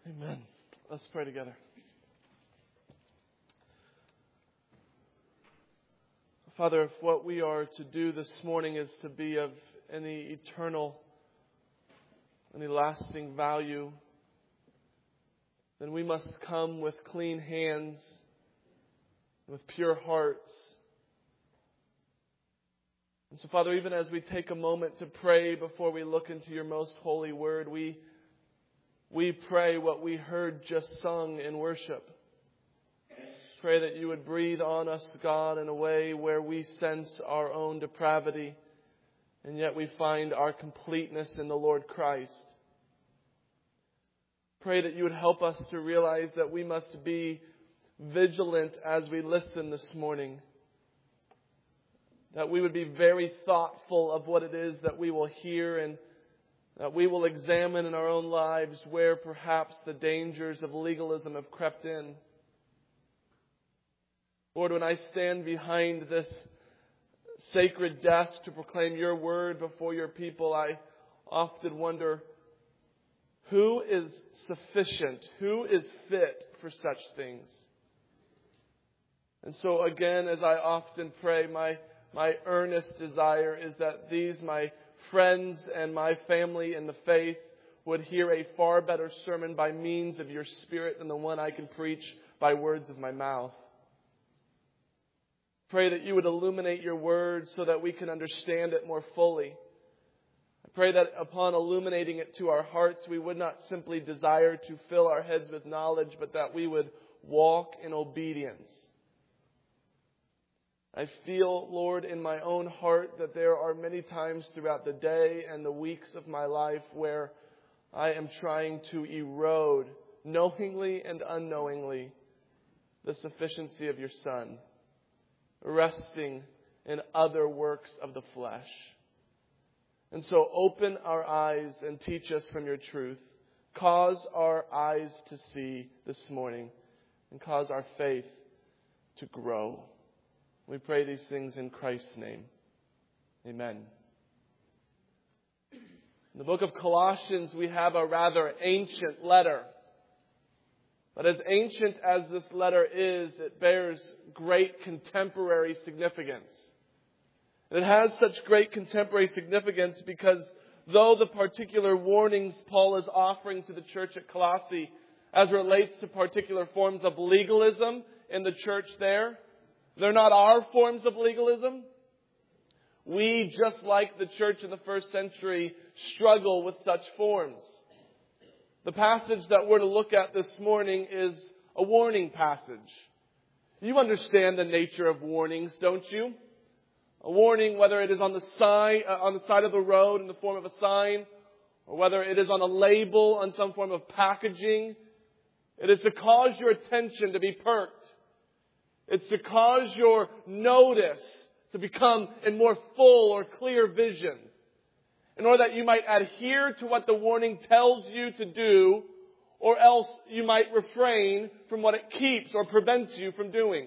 Amen. Let's pray together. Father, if what we are to do this morning is to be of any eternal, any lasting value, then we must come with clean hands, with pure hearts. And so, Father, even as we take a moment to pray before we look into your most holy word, we pray what we heard just sung in worship. Pray that you would breathe on us, God, in a way where we sense our own depravity, and yet we find our completeness in the Lord Christ. Pray that you would help us to realize that we must be vigilant as we listen this morning. That we would be very thoughtful of what it is that we will hear, and that we will examine in our own lives where perhaps the dangers of legalism have crept in. Lord, when I stand behind this sacred desk to proclaim your word before your people, I often wonder, who is sufficient? Who is fit for such things? And so again, as I often pray, my earnest desire is that these, my friends and my family in the faith, would hear a far better sermon by means of your Spirit than the one I can preach by words of my mouth. Pray that you would illuminate your word so that we can understand it more fully. I pray that upon illuminating it to our hearts, we would not simply desire to fill our heads with knowledge, but that we would walk in obedience. I feel, Lord, in my own heart that there are many times throughout the day and the weeks of my life where I am trying to erode, knowingly and unknowingly, the sufficiency of your Son, resting in other works of the flesh. And so open our eyes and teach us from your truth. Cause our eyes to see this morning and cause our faith to grow. We pray these things in Christ's name. Amen. In the book of Colossians, we have a rather ancient letter. But as ancient as this letter is, it bears great contemporary significance. And it has such great contemporary significance because though the particular warnings Paul is offering to the church at Colossae as relates to particular forms of legalism in the church there, they're not our forms of legalism. We, just like the church in the first century, struggle with such forms. The passage that we're to look at this morning is a warning passage. You understand the nature of warnings, don't you? A warning, whether it is on the side of the road in the form of a sign, or whether it is on a label on some form of packaging, it is to cause your attention to be perked. It's to cause your notice to become in more full or clear vision, in order that you might adhere to what the warning tells you to do, or else you might refrain from what it keeps or prevents you from doing.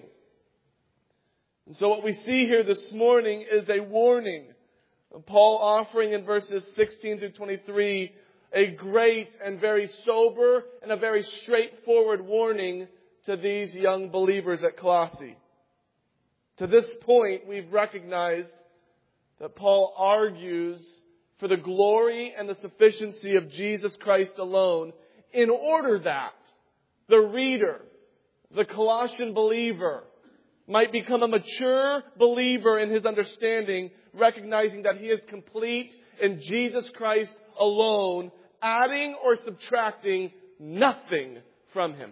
And so what we see here this morning is a warning. Paul offering in verses 16 through 23 a great and very sober and a very straightforward warning to these young believers at Colossae. To this point, we've recognized that Paul argues for the glory and the sufficiency of Jesus Christ alone, in order that the reader, the Colossian believer, might become a mature believer in his understanding, recognizing that he is complete in Jesus Christ alone, adding or subtracting nothing from him.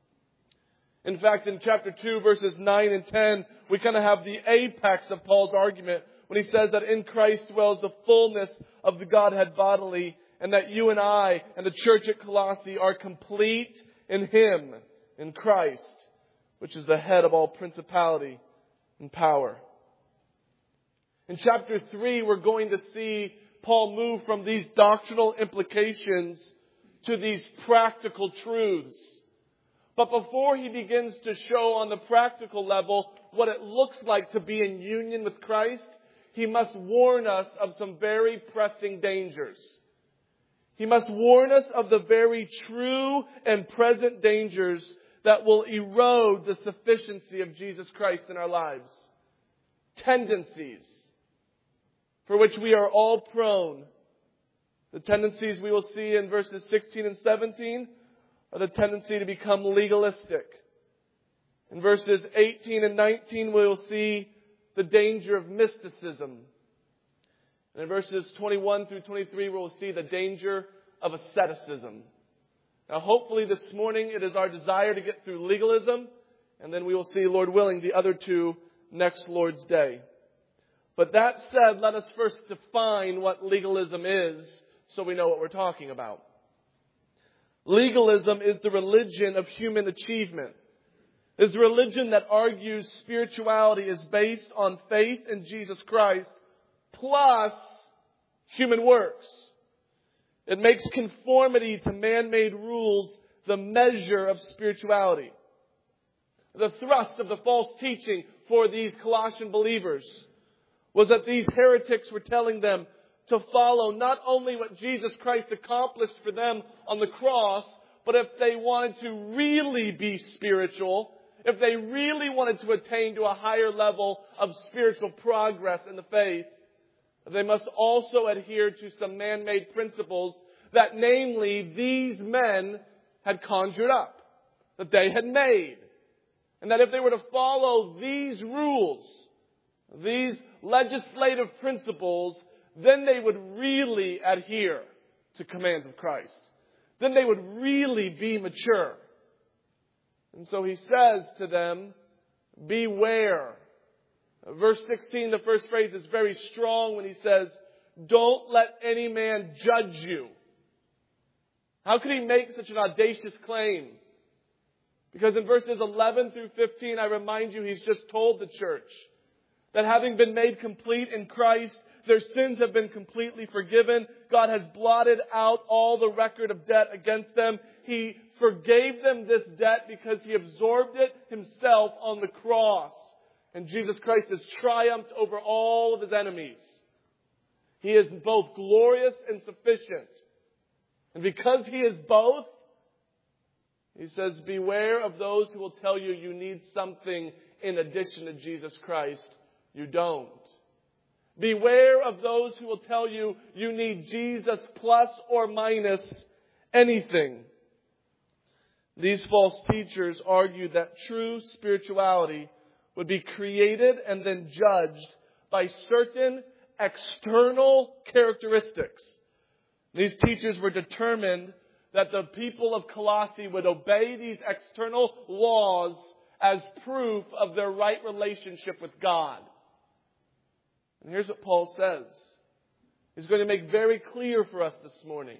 In fact, in chapter 2, verses 9 and 10, we kind of have the apex of Paul's argument when he says that in Christ dwells the fullness of the Godhead bodily, and that you and I and the church at Colossae are complete in Him, in Christ, which is the head of all principality and power. In chapter 3, we're going to see Paul move from these doctrinal implications to these practical truths. But before he begins to show on the practical level what it looks like to be in union with Christ, he must warn us of some very pressing dangers. He must warn us of the very true and present dangers that will erode the sufficiency of Jesus Christ in our lives. Tendencies for which we are all prone. The tendencies we will see in verses 16 and 17 are the tendency to become legalistic. In verses 18 and 19 we will see the danger of mysticism. And in verses 21 through 23 we will see the danger of asceticism. Now hopefully this morning it is our desire to get through legalism, and then we will see, Lord willing, the other two next Lord's Day. But that said, let us first define what legalism is so we know what we're talking about. Legalism is the religion of human achievement. It is a religion that argues spirituality is based on faith in Jesus Christ plus human works. It makes conformity to man-made rules the measure of spirituality. The thrust of the false teaching for these Colossian believers was that these heretics were telling them to follow not only what Jesus Christ accomplished for them on the cross, but if they wanted to really be spiritual, if they really wanted to attain to a higher level of spiritual progress in the faith, they must also adhere to some man-made principles that namely these men had conjured up, that they had made. And that if they were to follow these rules, these legislative principles, then they would really adhere to commands of Christ. Then they would really be mature. And so he says to them, beware. Verse 16, the first phrase is very strong when he says, don't let any man judge you. How could he make such an audacious claim? Because in verses 11 through 15, I remind you, he's just told the church that having been made complete in Christ, their sins have been completely forgiven. God has blotted out all the record of debt against them. He forgave them this debt because He absorbed it Himself on the cross. And Jesus Christ has triumphed over all of His enemies. He is both glorious and sufficient. And because He is both, He says, beware of those who will tell you you need something in addition to Jesus Christ. You don't. Beware of those who will tell you you need Jesus plus or minus anything. These false teachers argue that true spirituality would be created and then judged by certain external characteristics. These teachers were determined that the people of Colossae would obey these external laws as proof of their right relationship with God. And here's what Paul says. He's going to make very clear for us this morning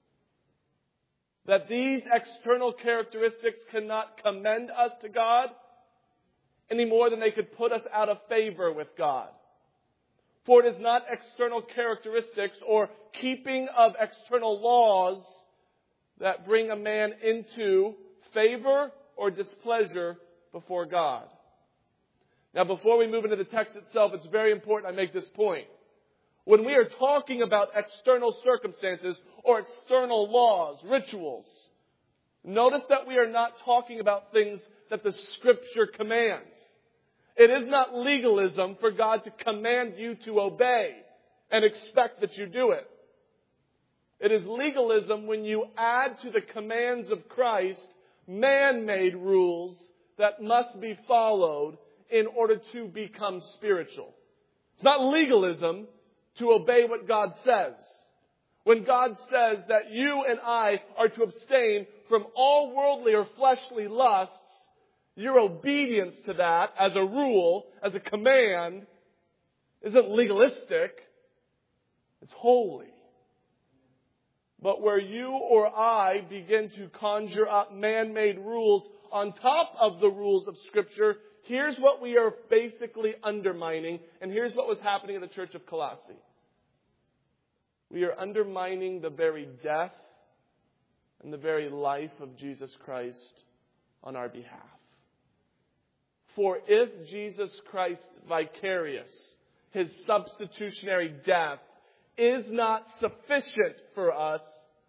that these external characteristics cannot commend us to God any more than they could put us out of favor with God. For it is not external characteristics or keeping of external laws that bring a man into favor or displeasure before God. Now, before we move into the text itself, it's very important I make this point. When we are talking about external circumstances or external laws, rituals, notice that we are not talking about things that the Scripture commands. It is not legalism for God to command you to obey and expect that you do it. It is legalism when you add to the commands of Christ man-made rules that must be followed in order to become spiritual. It's not legalism to obey what God says. When God says that you and I are to abstain from all worldly or fleshly lusts, your obedience to that as a rule, as a command, isn't legalistic. It's holy. But where you or I begin to conjure up man-made rules on top of the rules of Scripture, here's what we are basically undermining, and here's what was happening in the church of Colossae. We are undermining the very death and the very life of Jesus Christ on our behalf. For if Jesus Christ's vicarious, His substitutionary death, is not sufficient for us,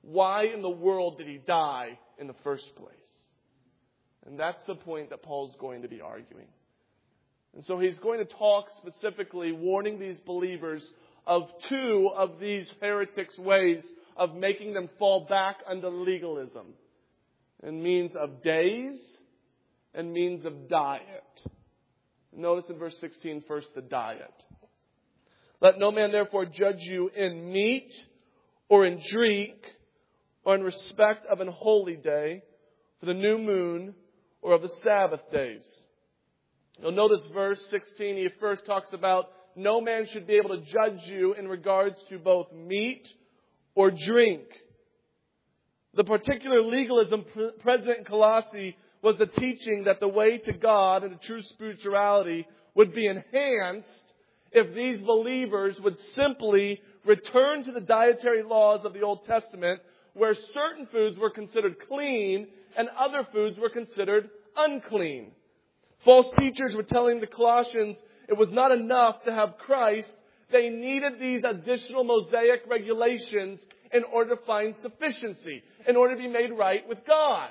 why in the world did he die in the first place? And that's the point that Paul's going to be arguing. And so he's going to talk specifically, warning these believers of two of these heretics' ways of making them fall back under legalism. And means of days and means of diet. Notice in verse 16 first the diet. Let no man therefore judge you in meat or in drink or in respect of an holy day, for the new moon, or of the Sabbath days. You'll notice verse 16, he first talks about no man should be able to judge you in regards to both meat or drink. The particular legalism present in Colossae was the teaching that the way to God and to true spirituality would be enhanced if these believers would simply return to the dietary laws of the Old Testament, where certain foods were considered clean and other foods were considered unclean. False teachers were telling the Colossians it was not enough to have Christ. They needed these additional Mosaic regulations in order to find sufficiency, in order to be made right with God.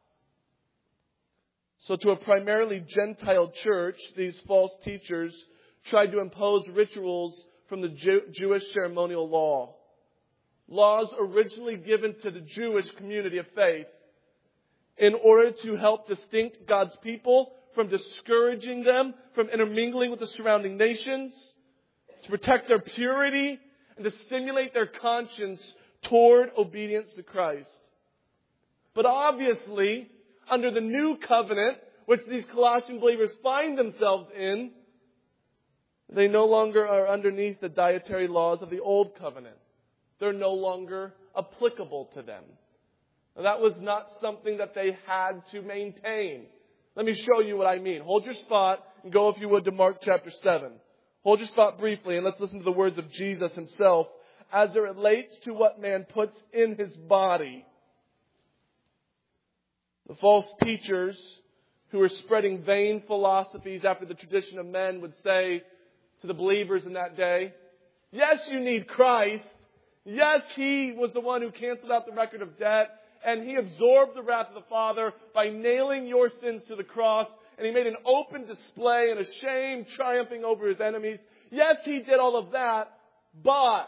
So to a primarily Gentile church, these false teachers tried to impose rituals from the Jewish ceremonial law. Laws originally given to the Jewish community of faith in order to help distinct God's people from discouraging them from intermingling with the surrounding nations, to protect their purity, and to stimulate their conscience toward obedience to Christ. But obviously, under the new covenant, which these Colossian believers find themselves in, they no longer are underneath the dietary laws of the old covenant. They're no longer applicable to them. Now, that was not something that they had to maintain. Let me show you what I mean. Hold your spot and go, if you would, to Mark chapter 7. Hold your spot briefly and let's listen to the words of Jesus himself as it relates to what man puts in his body. The false teachers who were spreading vain philosophies after the tradition of men would say to the believers in that day, yes, you need Christ. Yes, He was the one who canceled out the record of debt, and He absorbed the wrath of the Father by nailing your sins to the cross, and He made an open display and a shame triumphing over His enemies. Yes, He did all of that, but,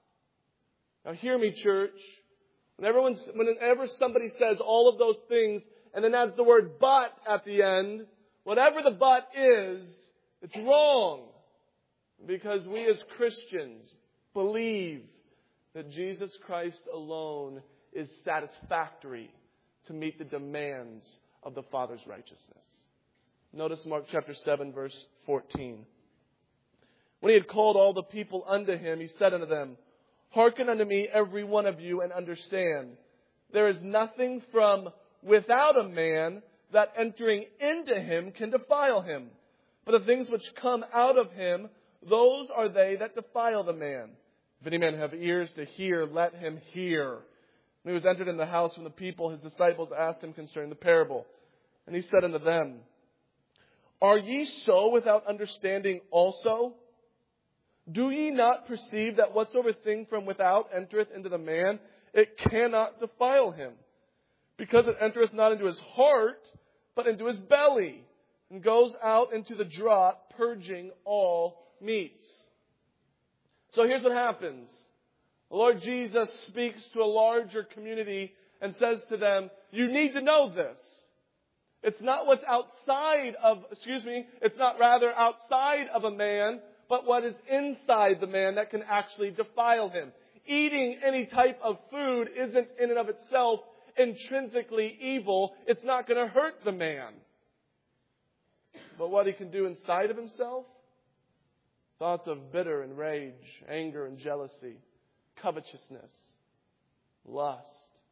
now hear me, church, whenever somebody says all of those things and then adds the word but at the end, whatever the but is, it's wrong. Because we as Christians believe that Jesus Christ alone is satisfactory to meet the demands of the Father's righteousness. Notice Mark chapter 7, verse 14. When He had called all the people unto Him, He said unto them, hearken unto me, every one of you, and understand. There is nothing from without a man that entering into him can defile him. But the things which come out of him, those are they that defile the man. If any man have ears to hear, let him hear. When He was entered in the house from the people, His disciples asked Him concerning the parable. And He said unto them, are ye so without understanding also? Do ye not perceive that whatsoever thing from without entereth into the man, it cannot defile him? Because it entereth not into his heart, but into his belly, and goes out into the draught, purging all meats. So here's what happens. The Lord Jesus speaks to a larger community and says to them, you need to know this. It's not what's outside of, it's not rather outside of a man, but what is inside the man that can actually defile him. Eating any type of food isn't in and of itself intrinsically evil. It's not going to hurt the man. But what he can do inside of himself, thoughts of bitter and rage, anger and jealousy, covetousness, lust,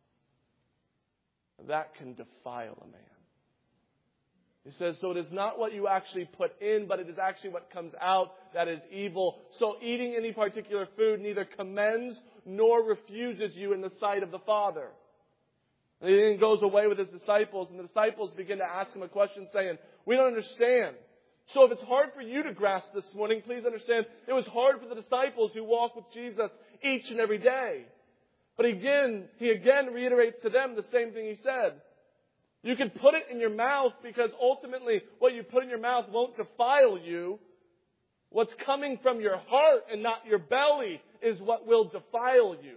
that can defile a man. He says, so it is not what you actually put in, but it is actually what comes out that is evil. So eating any particular food neither commends nor refuses you in the sight of the Father. And he then goes away with His disciples, and the disciples begin to ask Him a question saying, we don't understand. So if it's hard for you to grasp this morning, please understand it was hard for the disciples who walked with Jesus each and every day. But he again reiterates to them the same thing he said. You can put it in your mouth because ultimately what you put in your mouth won't defile you. What's coming from your heart and not your belly is what will defile you.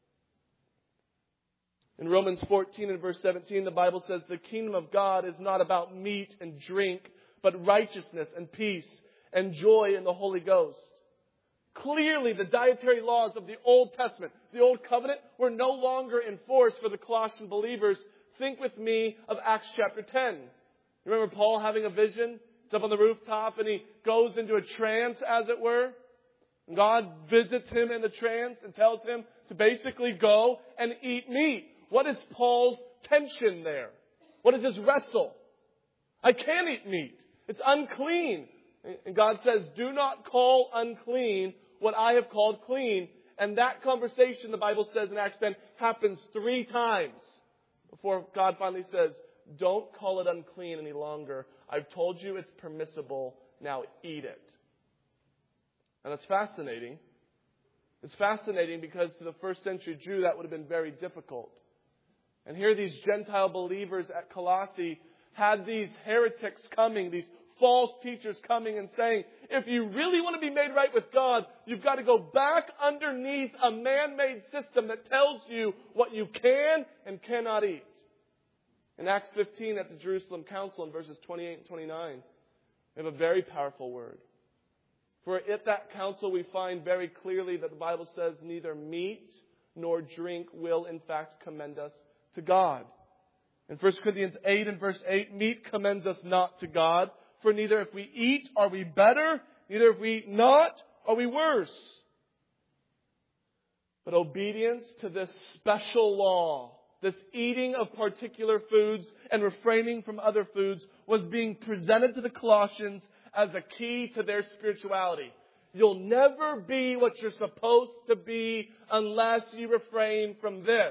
In Romans 14 and verse 17, the Bible says, the kingdom of God is not about meat and drink, but righteousness and peace and joy in the Holy Ghost. Clearly, the dietary laws of the Old Testament, the Old Covenant, were no longer in force for the Colossian believers. Think with me of Acts chapter 10. You remember Paul having a vision? He's up on the rooftop and he goes into a trance, as it were. And God visits him in the trance and tells him to basically go and eat meat. What is Paul's tension there? What is his wrestle? I can't eat meat. It's unclean. And God says, do not call unclean what I have called clean. And that conversation, the Bible says in Acts 10, happens 3 times before God finally says, don't call it unclean any longer. I've told you it's permissible. Now eat it. And that's fascinating. It's fascinating because to the first century Jew, that would have been very difficult. And here these Gentile believers at Colossae had these heretics coming, these false teachers coming and saying, if you really want to be made right with God, you've got to go back underneath a man-made system that tells you what you can and cannot eat. In Acts 15 at the Jerusalem Council in verses 28 and 29, we have a very powerful word. For at that council we find very clearly that the Bible says neither meat nor drink will in fact commend us to God. In 1 Corinthians 8 and verse 8, meat commends us not to God, for neither if we eat are we better, neither if we eat not are we worse. But obedience to this special law, this eating of particular foods and refraining from other foods, was being presented to the Colossians as a key to their spirituality. You'll never be what you're supposed to be unless you refrain from this.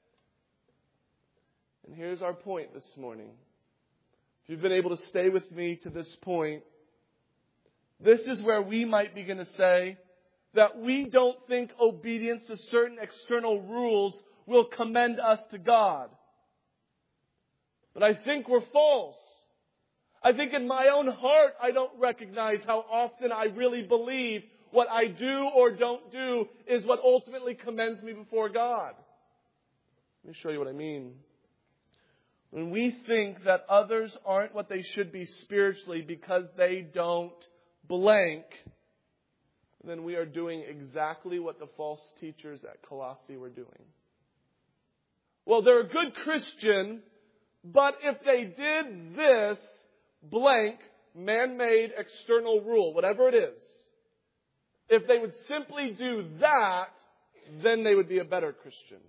And here's our point this morning. If you've been able to stay with me to this point, this is where we might begin to say that we don't think obedience to certain external rules will commend us to God. But I think we're false. I think in my own heart I don't recognize how often I really believe what I do or don't do is what ultimately commends me before God. Let me show you what I mean. When we think that others aren't what they should be spiritually because they don't blank, then we are doing exactly what the false teachers at Colossae were doing. Well, they're a good Christian, but if they did this blank, man-made external rule, whatever it is, if they would simply do that, then they would be a better Christian.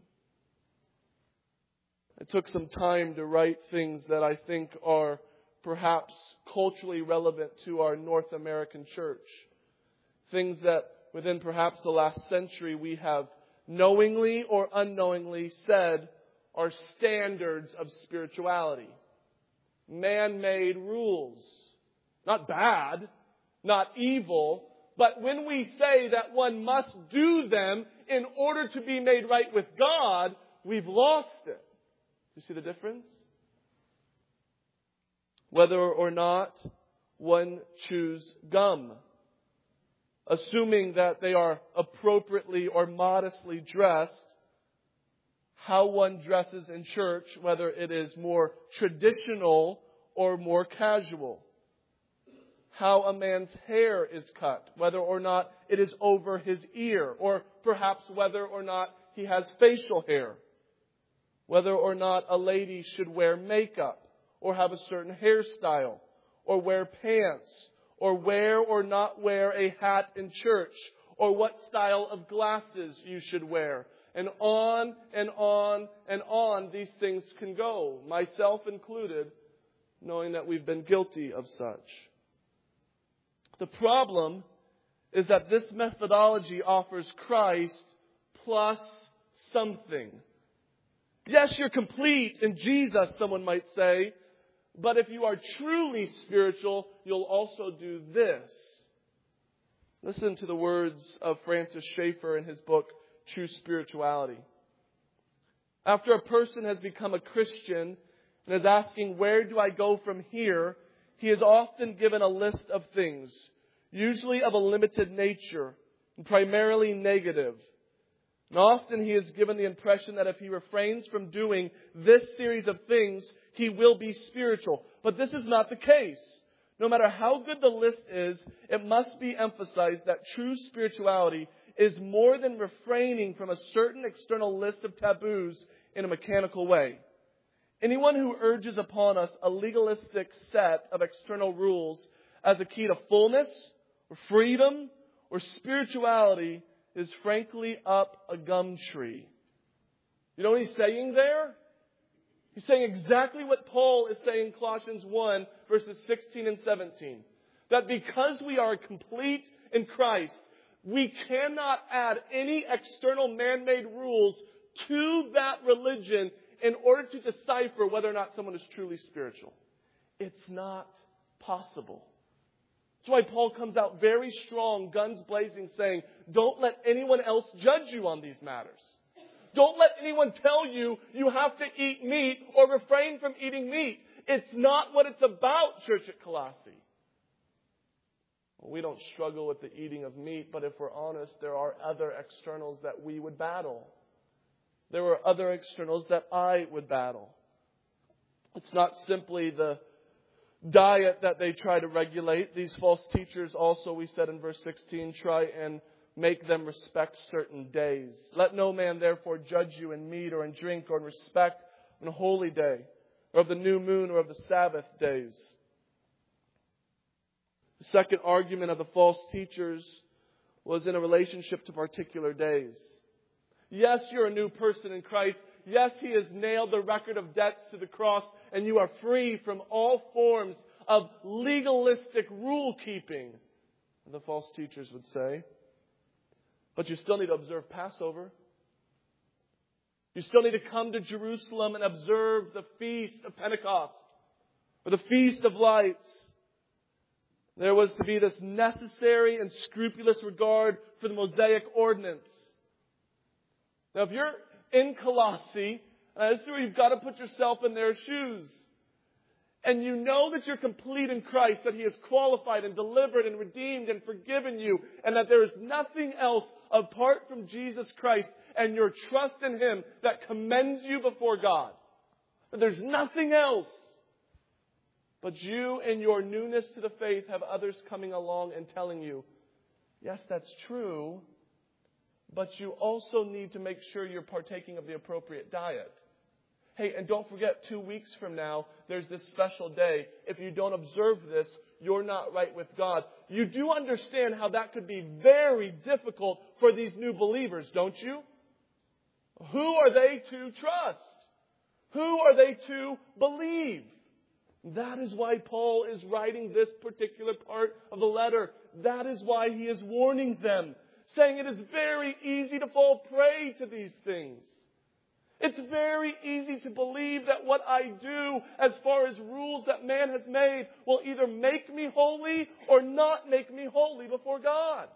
I took some time to write things that I think are perhaps culturally relevant to our North American church. Things that within perhaps the last century we have knowingly or unknowingly said are standards of spirituality. Man-made rules. Not bad, not evil, but when we say that one must do them in order to be made right with God, we've lost it. You see the difference? Whether or not one chews gum, assuming that they are appropriately or modestly dressed, how one dresses in church, whether it is more traditional or more casual. How a man's hair is cut, whether or not it is over his ear, or perhaps whether or not he has facial hair. Whether or not a lady should wear makeup, or have a certain hairstyle, or wear pants, or wear or not wear a hat in church, or what style of glasses you should wear. And on and on and on these things can go, myself included, knowing that we've been guilty of such. The problem is that this methodology offers Christ plus something. Yes, you're complete in Jesus, someone might say, but if you are truly spiritual, you'll also do this. Listen to the words of Francis Schaeffer in his book, True Spirituality. After a person has become a Christian and is asking, where do I go from here? He is often given a list of things, usually of a limited nature and primarily negative. And often he is given the impression that if he refrains from doing this series of things, he will be spiritual. But this is not the case. No matter how good the list is, it must be emphasized that true spirituality is more than refraining from a certain external list of taboos in a mechanical way. Anyone who urges upon us a legalistic set of external rules as a key to fullness or freedom or spirituality is frankly up a gum tree. You know what he's saying there? He's saying exactly what Paul is saying in Colossians 1, verses 16 and 17. That because we are complete in Christ, we cannot add any external man-made rules to that religion in order to decipher whether or not someone is truly spiritual. It's not possible. That's why Paul comes out very strong, guns blazing, saying, don't let anyone else judge you on these matters. Don't let anyone tell you you have to eat meat or refrain from eating meat. It's not what it's about, church at Colossae. Well, we don't struggle with the eating of meat, but if we're honest, there are other externals that we would battle. There were other externals that I would battle. It's not simply the diet that they try to regulate. These false teachers also, we said in verse 16, try and make them respect certain days. Let no man therefore judge you in meat or in drink or in respect of a holy day or of the new moon or of the Sabbath days. The second argument of the false teachers was in a relationship to particular days. Yes, you're a new person in Christ. Yes, He has nailed the record of debts to the cross and you are free from all forms of legalistic rule keeping, the false teachers would say. But you still need to observe Passover. You still need to come to Jerusalem and observe the Feast of Pentecost or the Feast of Lights. There was to be this necessary and scrupulous regard for the Mosaic ordinance. Now, if you're in Colossae, this is where you've got to put yourself in their shoes. And you know that you're complete in Christ, that He has qualified and delivered and redeemed and forgiven you, and that there is nothing else apart from Jesus Christ and your trust in Him that commends you before God. That there's nothing else. But you, in your newness to the faith, have others coming along and telling you, yes, that's true, but you also need to make sure you're partaking of the appropriate diet. Hey, and don't forget, 2 weeks from now, there's this special day. If you don't observe this, you're not right with God. You do understand how that could be very difficult for these new believers, don't you? Who are they to trust? Who are they to believe? That is why Paul is writing this particular part of the letter. That is why he is warning them, saying it is very easy to fall prey to these things. It's very easy to believe that what I do as far as rules that man has made will either make me holy or not make me holy before God.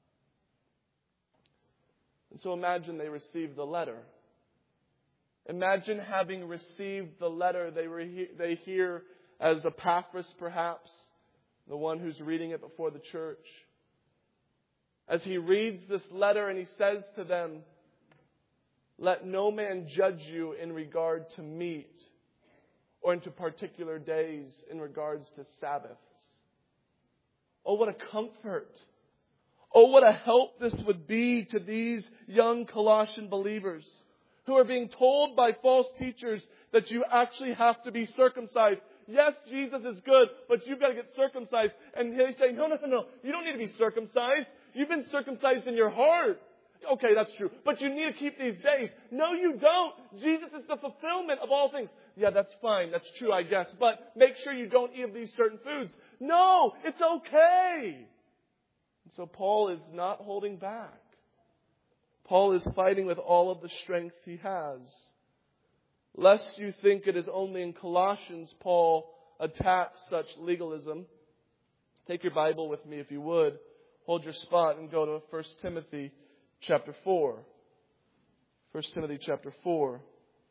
And so imagine they received the letter. Imagine having received the letter they hear as Epaphras perhaps, the one who's reading it before the church. As he reads this letter and he says to them, let no man judge you in regard to meat or into particular days in regards to Sabbaths. Oh, what a comfort. Oh, what a help this would be to these young Colossian believers who are being told by false teachers that you actually have to be circumcised. Yes, Jesus is good, but you've got to get circumcised. And they say, no. You don't need to be circumcised. You've been circumcised in your heart. Okay, that's true. But you need to keep these days. No, you don't. Jesus is the fulfillment of all things. Yeah, that's fine. That's true, I guess. But make sure you don't eat of these certain foods. No, it's okay. And so Paul is not holding back. Paul is fighting with all of the strength he has. Lest you think it is only in Colossians Paul attacks such legalism. Take your Bible with me if you would. Hold your spot and go to 1 Timothy chapter 4. 1 Timothy chapter 4.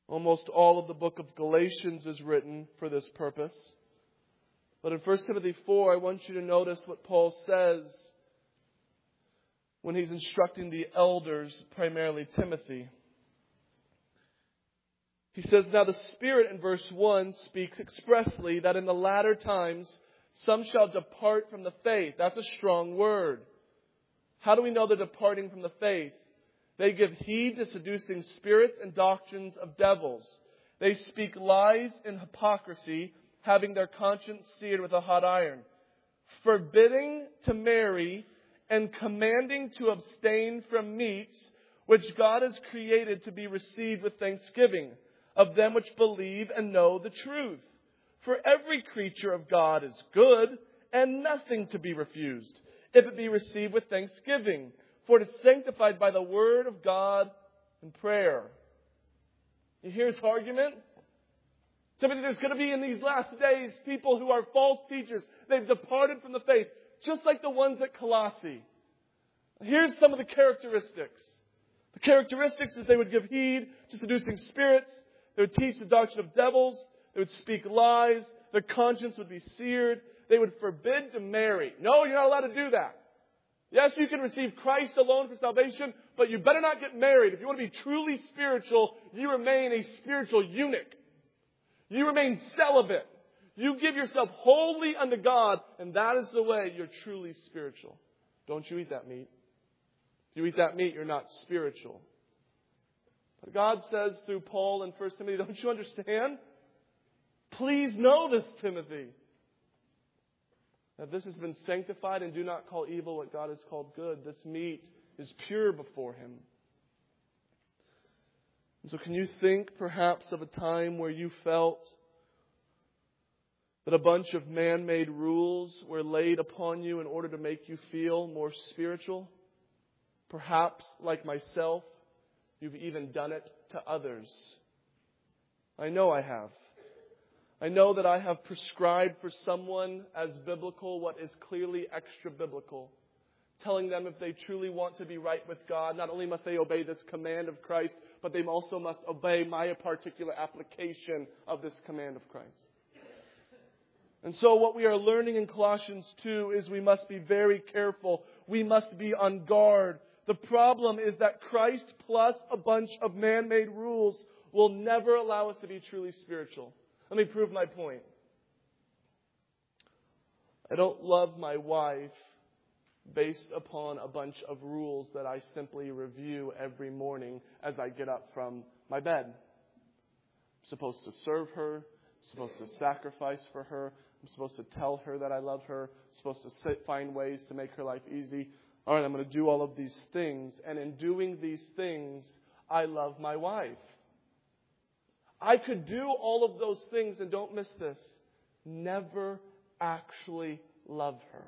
Almost all of the book of Galatians is written for this purpose. But in 1 Timothy 4, I want you to notice what Paul says when he's instructing the elders, primarily Timothy. He says, "Now the Spirit," in verse 1, speaks expressly that in the latter times some shall depart from the faith. That's a strong word. How do we know they're departing from the faith? They give heed to seducing spirits and doctrines of devils. They speak lies in hypocrisy, having their conscience seared with a hot iron, forbidding to marry and commanding to abstain from meats which God has created to be received with thanksgiving of them which believe and know the truth. For every creature of God is good and nothing to be refused, if it be received with thanksgiving, for it is sanctified by the word of God and prayer. You hear his argument? Timothy, there's going to be in these last days people who are false teachers. They've departed from the faith, just like the ones at Colossae. Here's some of the characteristics. The characteristics is they would give heed to seducing spirits. They would teach the doctrine of devils. They would speak lies. Their conscience would be seared. They would forbid to marry. No, you're not allowed to do that. Yes, you can receive Christ alone for salvation, but you better not get married. If you want to be truly spiritual, you remain a spiritual eunuch. You remain celibate. You give yourself wholly unto God, and that is the way you're truly spiritual. Don't you eat that meat. If you eat that meat, you're not spiritual. But God says through Paul in 1 Timothy, don't you understand? Please know this, Timothy. That this has been sanctified, and do not call evil what God has called good. This meat is pure before Him. And so can you think perhaps of a time where you felt that a bunch of man-made rules were laid upon you in order to make you feel more spiritual? Perhaps, like myself, you've even done it to others. I know I have. I know that I have prescribed for someone as biblical what is clearly extra-biblical. Telling them if they truly want to be right with God, not only must they obey this command of Christ, but they also must obey my particular application of this command of Christ. And so what we are learning in Colossians 2 is we must be very careful. We must be on guard. The problem is that Christ plus a bunch of man-made rules will never allow us to be truly spiritual. Let me prove my point. I don't love my wife based upon a bunch of rules that I simply review every morning as I get up from my bed. I'm supposed to serve her. I'm supposed to sacrifice for her. I'm supposed to tell her that I love her. I'm supposed to find ways to make her life easy. All right, I'm going to do all of these things. And in doing these things, I love my wife. I could do all of those things, and don't miss this, never actually love her.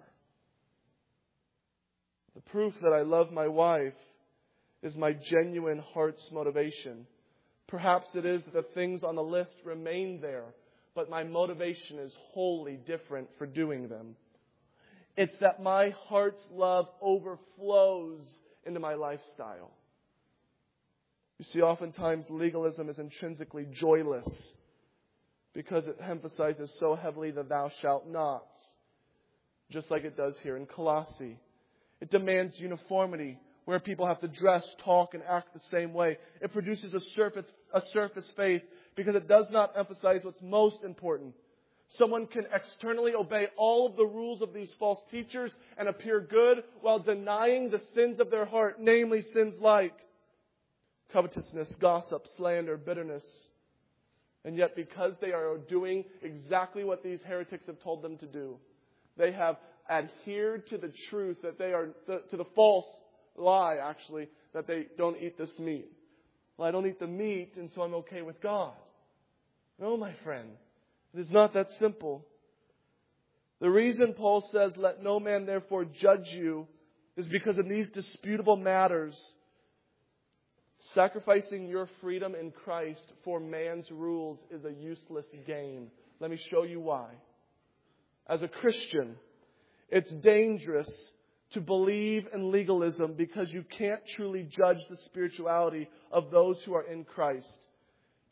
The proof that I love my wife is my genuine heart's motivation. Perhaps it is that the things on the list remain there, but my motivation is wholly different for doing them. It's that my heart's love overflows into my lifestyle. You see, oftentimes legalism is intrinsically joyless because it emphasizes so heavily the thou shalt nots, just like it does here in Colossae. It demands uniformity, where people have to dress, talk, and act the same way. It produces a surface faith because it does not emphasize what's most important. Someone can externally obey all of the rules of these false teachers and appear good while denying the sins of their heart, namely sins like covetousness, gossip, slander, bitterness. And yet because they are doing exactly what these heretics have told them to do, they have adhered to the truth that they are, to the false lie, actually, that they don't eat this meat. Well, I don't eat the meat, and so I'm okay with God. No, my friend. It is not that simple. The reason Paul says, let no man therefore judge you, is because in these disputable matters, sacrificing your freedom in Christ for man's rules is a useless game. Let me show you why. As a Christian, it's dangerous to believe in legalism because you can't truly judge the spirituality of those who are in Christ.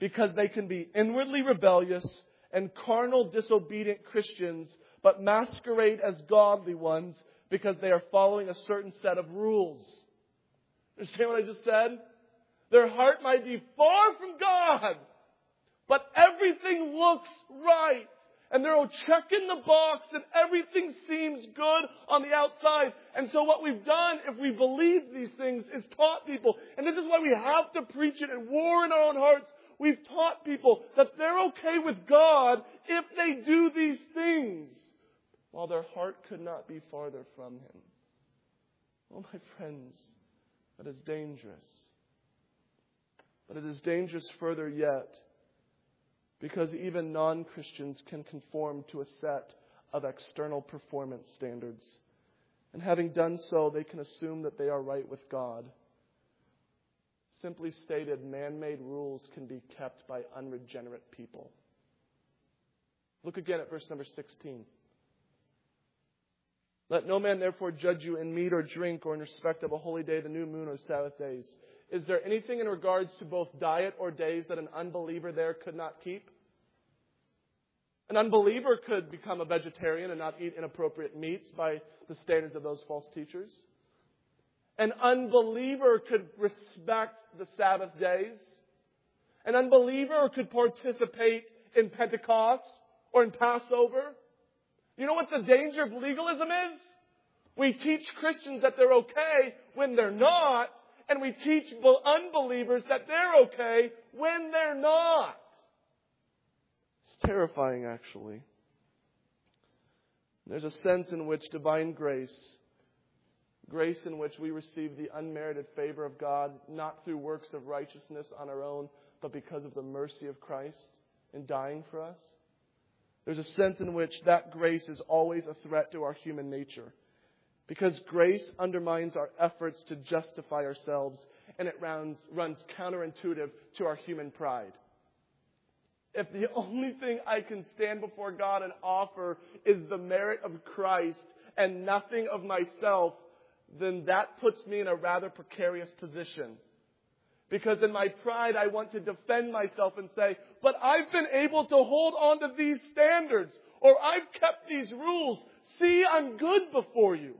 because they can be inwardly rebellious and carnal, disobedient Christians, but masquerade as godly ones because they are following a certain set of rules. Understand what I just said? Their heart might be far from God, but everything looks right. And they're checking the box and everything seems good on the outside. And so what we've done, if we believe these things, is taught people. And this is why we have to preach it and war in our own hearts. We've taught people that they're okay with God if they do these things, while their heart could not be farther from Him. Oh, my friends, that is dangerous. But it is dangerous further yet, because even non-Christians can conform to a set of external performance standards. And having done so, they can assume that they are right with God. Simply stated, man-made rules can be kept by unregenerate people. Look again at verse number 16. Let no man therefore judge you in meat or drink or in respect of a holy day, the new moon, or Sabbath days. Is there anything in regards to both diet or days that an unbeliever there could not keep? An unbeliever could become a vegetarian and not eat inappropriate meats by the standards of those false teachers. An unbeliever could respect the Sabbath days. An unbeliever could participate in Pentecost or in Passover. You know what the danger of legalism is? We teach Christians that they're okay when they're not, and we teach unbelievers that they're okay when they're not. It's terrifying, actually. There's a sense in which divine grace in which we receive the unmerited favor of God, not through works of righteousness on our own, but because of the mercy of Christ in dying for us. There's a sense in which that grace is always a threat to our human nature. Because grace undermines our efforts to justify ourselves, and it runs counterintuitive to our human pride. If the only thing I can stand before God and offer is the merit of Christ and nothing of myself, then that puts me in a rather precarious position. Because in my pride, I want to defend myself and say, but I've been able to hold on to these standards, or I've kept these rules. See, I'm good before you.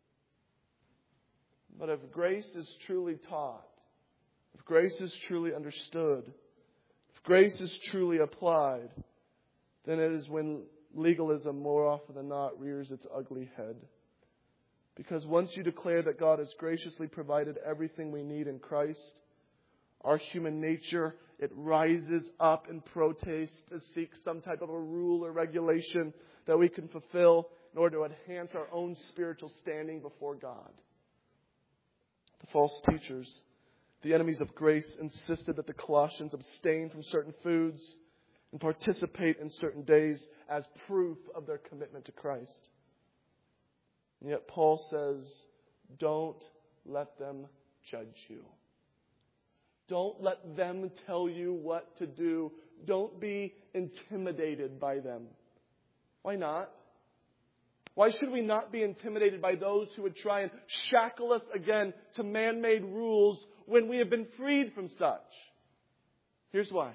But if grace is truly taught, if grace is truly understood, if grace is truly applied, then it is when legalism more often than not rears its ugly head. Because once you declare that God has graciously provided everything we need in Christ, our human nature, it rises up in protest to seek some type of a rule or regulation that we can fulfill in order to enhance our own spiritual standing before God. The false teachers, the enemies of grace, insisted that the Colossians abstain from certain foods and participate in certain days as proof of their commitment to Christ. And yet Paul says, don't let them judge you. Don't let them tell you what to do. Don't be intimidated by them. Why not? Why should we not be intimidated by those who would try and shackle us again to man-made rules when we have been freed from such? Here's why.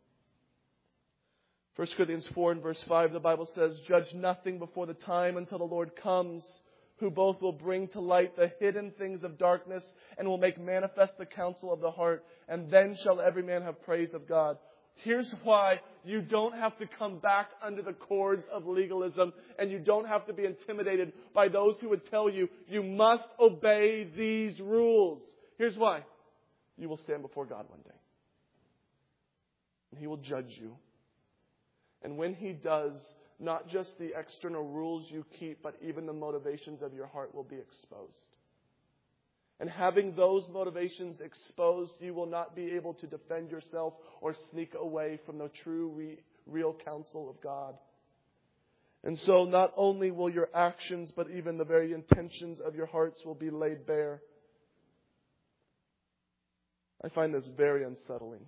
1 Corinthians 4 and verse 5, the Bible says, judge nothing before the time until the Lord comes, who both will bring to light the hidden things of darkness and will make manifest the counsel of the heart, and then shall every man have praise of God. Here's why you don't have to come back under the cords of legalism, and you don't have to be intimidated by those who would tell you, you must obey these rules. Here's why. You will stand before God one day. And He will judge you. And when He does, not just the external rules you keep, but even the motivations of your heart will be exposed. And having those motivations exposed, you will not be able to defend yourself or sneak away from the true, real counsel of God. And so not only will your actions, but even the very intentions of your hearts will be laid bare. I find this very unsettling.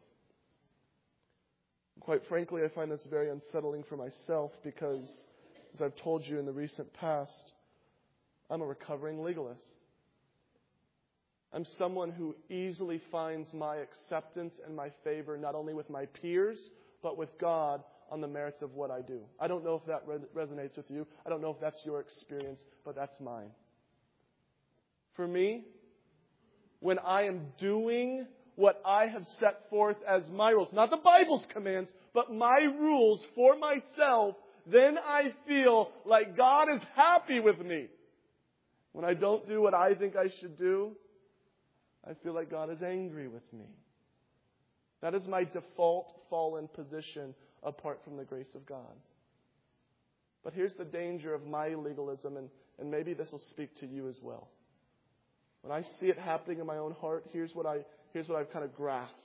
Quite frankly, I find this very unsettling for myself because, as I've told you in the recent past, I'm a recovering legalist. I'm someone who easily finds my acceptance and my favor not only with my peers, but with God on the merits of what I do. I don't know if that resonates with you. I don't know if that's your experience, but that's mine. For me, when I am doing what I have set forth as my rules, not the Bible's commands, but my rules for myself, then I feel like God is happy with me. When I don't do what I think I should do, I feel like God is angry with me. That is my default fallen position apart from the grace of God. But here's the danger of my legalism, and maybe this will speak to you as well. When I see it happening in my own heart, here's what I've kind of grasped.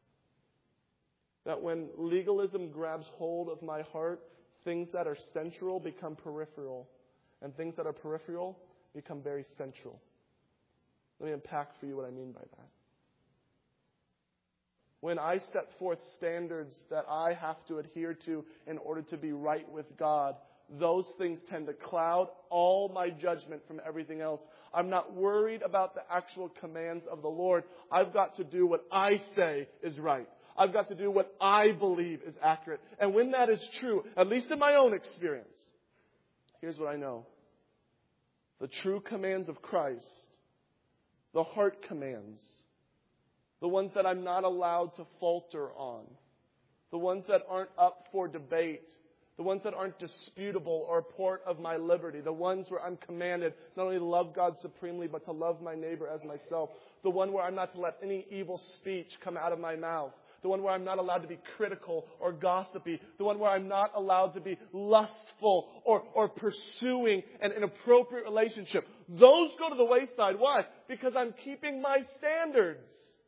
That when legalism grabs hold of my heart, things that are central become peripheral, and things that are peripheral become very central. Let me unpack for you what I mean by that. When I set forth standards that I have to adhere to in order to be right with God, those things tend to cloud all my judgment from everything else. I'm not worried about the actual commands of the Lord. I've got to do what I say is right. I've got to do what I believe is accurate. And when that is true, at least in my own experience, here's what I know. The true commands of Christ, the heart commands, the ones that I'm not allowed to falter on, the ones that aren't up for debate, the ones that aren't disputable or part of my liberty, the ones where I'm commanded not only to love God supremely, but to love my neighbor as myself, the one where I'm not to let any evil speech come out of my mouth, the one where I'm not allowed to be critical or gossipy, the one where I'm not allowed to be lustful or pursuing an inappropriate relationship. Those go to the wayside. Why? Because I'm keeping my standards.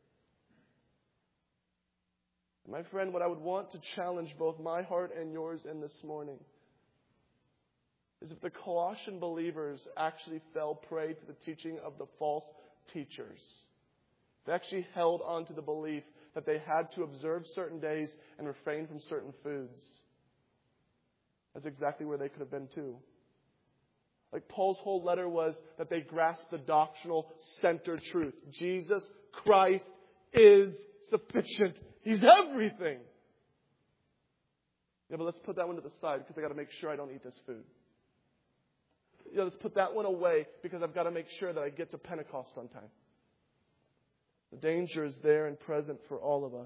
My friend, what I would want to challenge both my heart and yours in this morning is if the Colossian believers actually fell prey to the teaching of the false teachers. They actually held on to the belief that they had to observe certain days and refrain from certain foods. That's exactly where they could have been too. Like Paul's whole letter was that they grasped the doctrinal center truth. Jesus Christ is sufficient. He's everything. Yeah, but let's put that one to the side because I've got to make sure I don't eat this food. Yeah, let's put that one away because I've got to make sure that I get to Pentecost on time. The danger is there and present for all of us.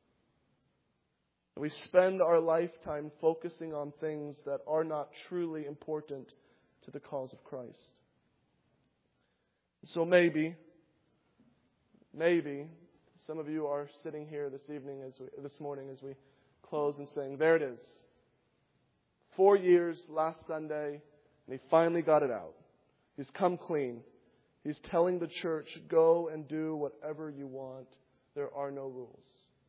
We spend our lifetime focusing on things that are not truly important to the cause of Christ. So maybe some of you are sitting here this morning as we close and saying, there it is. 4 years last Sunday, and he finally got it out. He's come clean. He's telling the church, go and do whatever you want. There are no rules.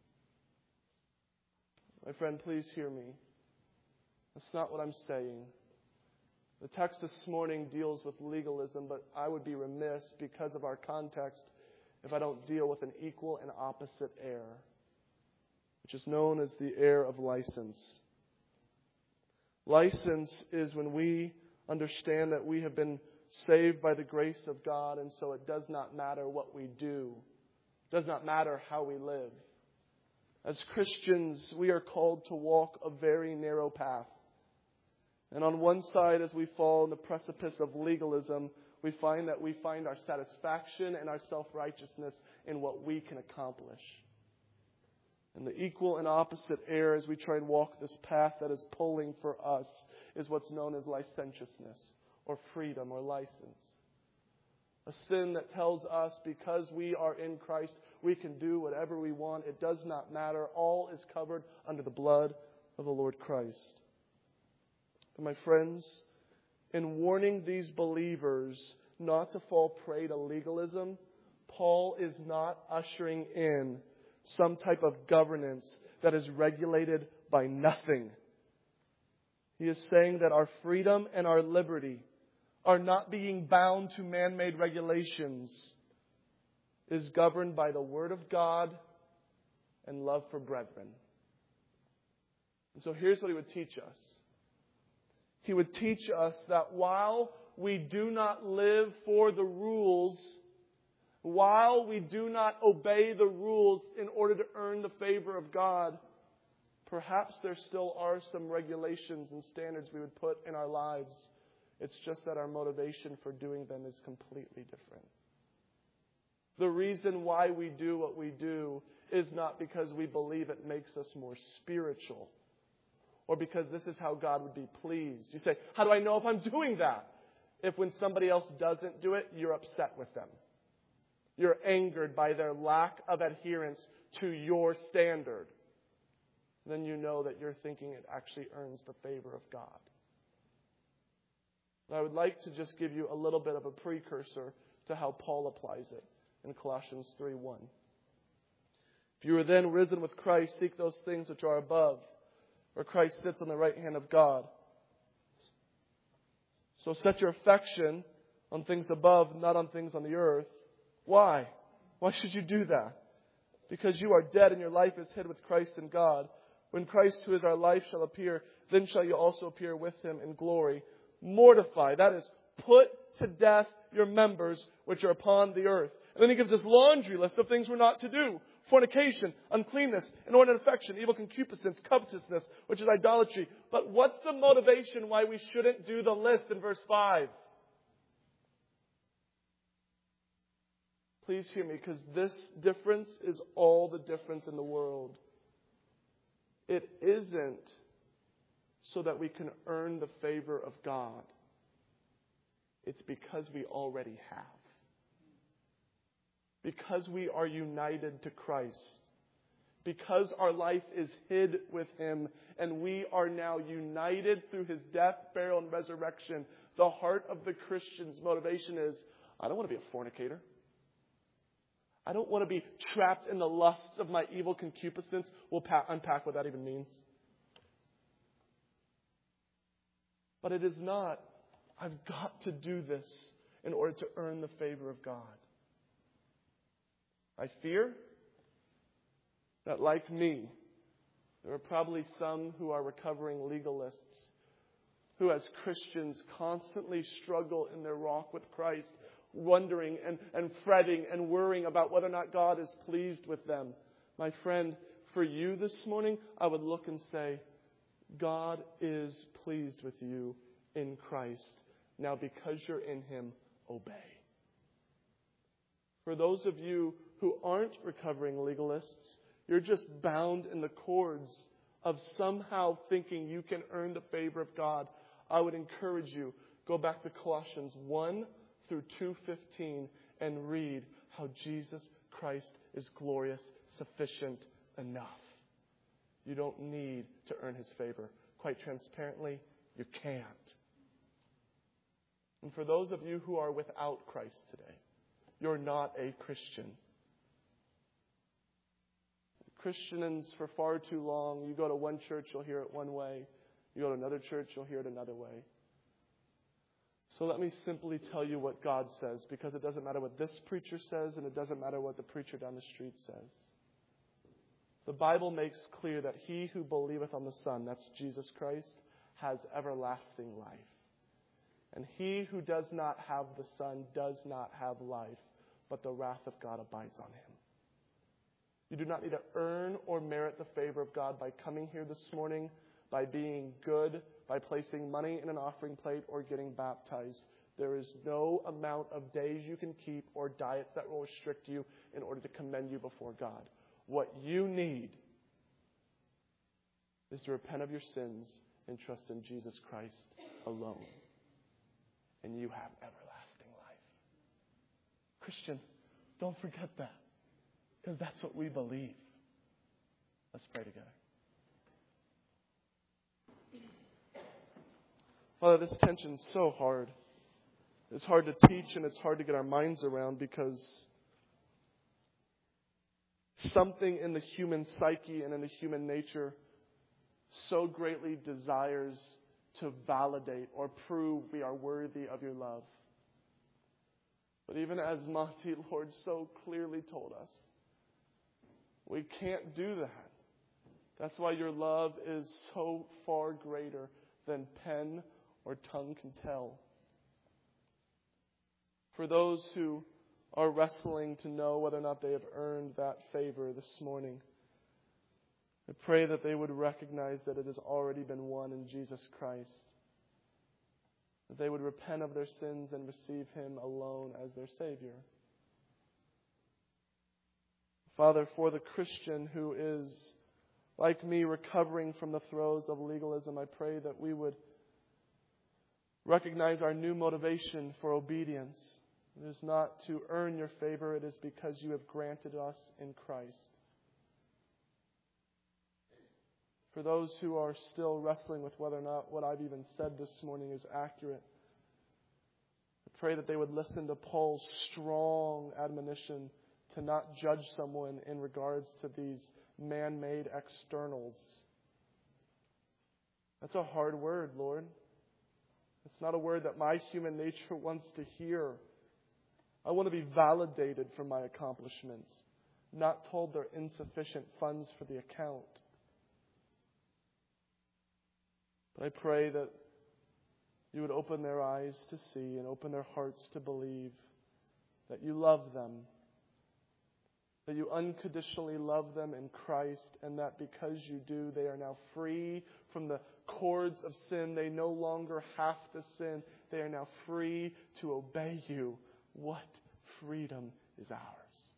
My friend, please hear me. That's not what I'm saying. The text this morning deals with legalism, but I would be remiss because of our context if I don't deal with an equal and opposite error, which is known as the error of license. License is when we understand that we have been saved by the grace of God, and so it does not matter what we do. It does not matter how we live. As Christians, we are called to walk a very narrow path. And on one side, as we fall on the precipice of legalism, we find our satisfaction and our self-righteousness in what we can accomplish. And the equal and opposite error as we try and walk this path that is pulling for us is what's known as licentiousness or freedom or license. A sin that tells us because we are in Christ, we can do whatever we want. It does not matter. All is covered under the blood of the Lord Christ. And my friends, in warning these believers not to fall prey to legalism, Paul is not ushering in some type of governance that is regulated by nothing. He is saying that our freedom and our liberty are not being bound to man-made regulations. It is governed by the Word of God and love for brethren. And so here's what he would teach us. He would teach us that while we do not live for the rules, while we do not obey the rules in order to earn the favor of God, perhaps there still are some regulations and standards we would put in our lives. It's just that our motivation for doing them is completely different. The reason why we do what we do is not because we believe it makes us more spiritual or because this is how God would be pleased. You say, how do I know if I'm doing that? If when somebody else doesn't do it, you're upset with them. You're angered by their lack of adherence to your standard. Then you know that you're thinking it actually earns the favor of God. And I would like to just give you a little bit of a precursor to how Paul applies it in Colossians 3:1. If you are then risen with Christ, seek those things which are above, where Christ sits on the right hand of God. So set your affection on things above, not on things on the earth. Why? Why should you do that? Because you are dead and your life is hid with Christ in God. When Christ, who is our life, shall appear, then shall you also appear with him in glory. Mortify, that is, put to death your members which are upon the earth. And then he gives this laundry list of things we're not to do. Fornication, uncleanness, inordinate affection, evil concupiscence, covetousness, which is idolatry. But what's the motivation why we shouldn't do the list in verse 5? Please hear me, because this difference is all the difference in the world. It isn't so that we can earn the favor of God. It's because we already have. Because we are united to Christ. Because our life is hid with Him and we are now united through His death, burial, and resurrection. The heart of the Christian's motivation is, I don't want to be a fornicator. I don't want to be trapped in the lusts of my evil concupiscence. We'll unpack what that even means. But it is not, I've got to do this in order to earn the favor of God. I fear that, like me, there are probably some who are recovering legalists who, as Christians, constantly struggle in their walk with Christ, wondering and fretting and worrying about whether or not God is pleased with them. My friend, for you this morning, I would look and say, God is pleased with you in Christ. Now, because you're in Him, obey. For those of you who aren't recovering legalists, you're just bound in the cords of somehow thinking you can earn the favor of God. I would encourage you, go back to Colossians 1 through 2:15 and read how Jesus Christ is glorious, sufficient, enough. You don't need to earn His favor. Quite transparently, you can't. And for those of you who are without Christ today, you're not a Christian. Christians, for far too long, you go to one church, you'll hear it one way. You go to another church, you'll hear it another way. So let me simply tell you what God says, because it doesn't matter what this preacher says, and it doesn't matter what the preacher down the street says. The Bible makes clear that he who believeth on the Son, that's Jesus Christ, has everlasting life. And he who does not have the Son does not have life, but the wrath of God abides on him. You do not need to earn or merit the favor of God by coming here this morning, by being good, by placing money in an offering plate, or getting baptized. There is no amount of days you can keep or diets that will restrict you in order to commend you before God. What you need is to repent of your sins and trust in Jesus Christ alone. And you have everlasting life. Christian, don't forget that. Because that's what we believe. Let's pray together. Father, this tension's so hard. It's hard to teach and it's hard to get our minds around because something in the human psyche and in the human nature so greatly desires to validate or prove we are worthy of your love. But even as Monty, Lord, so clearly told us, we can't do that. That's why your love is so far greater than pen or tongue can tell. For those who are wrestling to know whether or not they have earned that favor this morning. I pray that they would recognize that it has already been won in Jesus Christ. That they would repent of their sins and receive Him alone as their Savior. Father, for the Christian who is, like me, recovering from the throes of legalism, I pray that we would recognize our new motivation for obedience. It is not to earn your favor, it is because you have granted us in Christ. For those who are still wrestling with whether or not what I've even said this morning is accurate, I pray that they would listen to Paul's strong admonition to not judge someone in regards to these man-made externals. That's a hard word, Lord. It's not a word that my human nature wants to hear. I want to be validated for my accomplishments, not told they're insufficient funds for the account. But I pray that you would open their eyes to see and open their hearts to believe that you love them, that you unconditionally love them in Christ, and that because you do, they are now free from the cords of sin. They no longer have to sin. They are now free to obey you. What freedom is ours?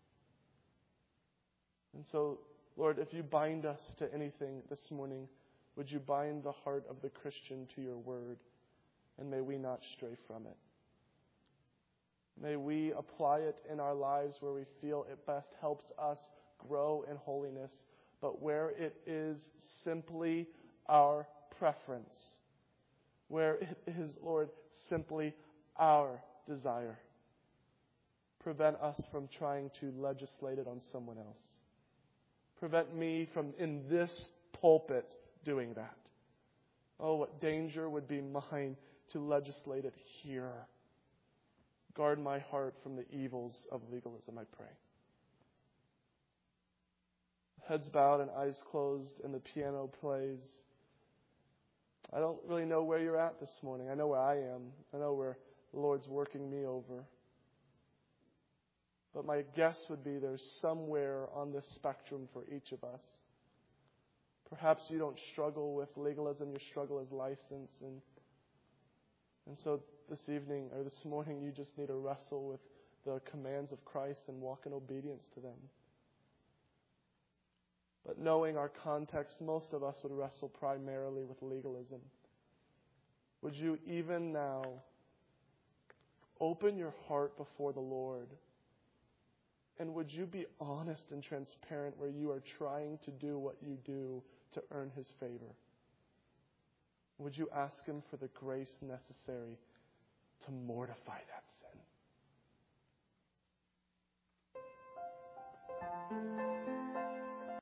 And so, Lord, if you bind us to anything this morning, would you bind the heart of the Christian to your word, and may we not stray from it. May we apply it in our lives where we feel it best helps us grow in holiness, but where it is simply our preference, where it is, Lord, simply our desire. Prevent us from trying to legislate it on someone else. Prevent me from, in this pulpit, doing that. Oh, what danger would be mine to legislate it here. Guard my heart from the evils of legalism, I pray. Heads bowed and eyes closed, and the piano plays. I don't really know where you're at this morning. I know where I am. I know where the Lord's working me over. But my guess would be there's somewhere on this spectrum for each of us. Perhaps you don't struggle with legalism, your struggle is license. And so this evening or this morning you just need to wrestle with the commands of Christ and walk in obedience to them. But knowing our context, most of us would wrestle primarily with legalism. Would you even now open your heart before the Lord? And would you be honest and transparent where you are trying to do what you do to earn His favor? Would you ask Him for the grace necessary to mortify that sin?